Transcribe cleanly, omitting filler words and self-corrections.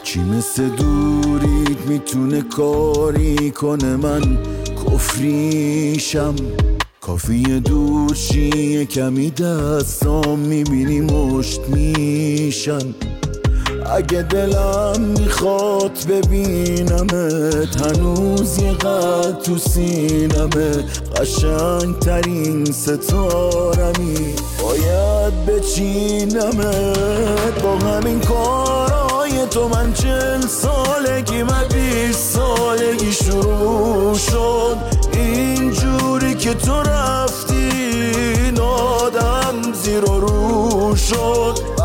کی مثل دورید میتونه کاری کنه من کفریشم؟ کافیه دور چیه کمی دستام میبینی مشت میشن. اگه دلم میخواد ببینمت هنوز یه قد تو سینمه، قشنگ ترین ستارمی باید بچینمت. با همین کارای تو من 40 سالگی من 20 سالگی شروع شد. اینجوری که تو رفتی آدم زیر و رو شد.